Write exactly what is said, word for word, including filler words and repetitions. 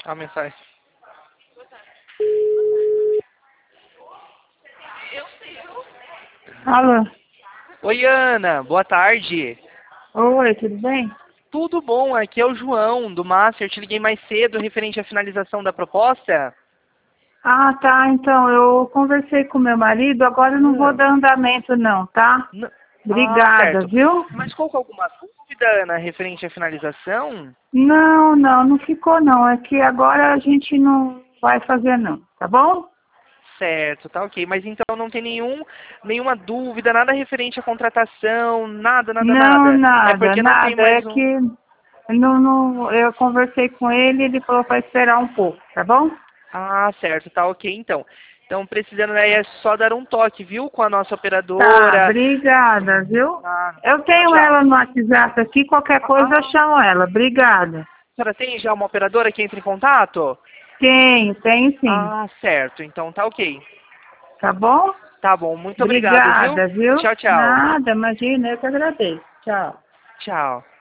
A mensagem. Alô? Oi, Ana. Boa tarde. Oi, tudo bem? Tudo bom? Aqui é o João, do Master. Eu te liguei mais cedo referente à finalização da proposta. Ah, tá. Então, eu conversei com meu marido, agora eu não vou Ah, dar andamento não, tá? n- ah, Obrigada, certo. viu? Mas qual que é alguma dúvida, Ana, referente à finalização? Não, não, não ficou não. É que agora a gente não vai fazer não, tá bom? Certo, tá ok. Mas então não tem nenhum, nenhuma dúvida, nada referente à contratação, nada, nada, Não, nada. É nada, porque não tem nada. É mais um. que não, não, eu conversei com ele, ele falou para esperar um pouco, tá bom? Ah, certo, tá ok então. Então, precisando, né, é só dar um toque, viu, com a nossa Tá, operadora. obrigada, viu? Ah, Eu tchau, tenho tchau. ela no WhatsApp aqui, qualquer coisa eu Ah, chamo ela. Obrigada. a senhora tem já uma operadora que entra em contato? Tenho, tenho sim. Ah, certo, então tá ok. Tá bom? Tá bom, muito obrigado, viu? Obrigada, viu? Tchau, tchau. Nada, imagina, eu que agradeço. Tchau. Tchau.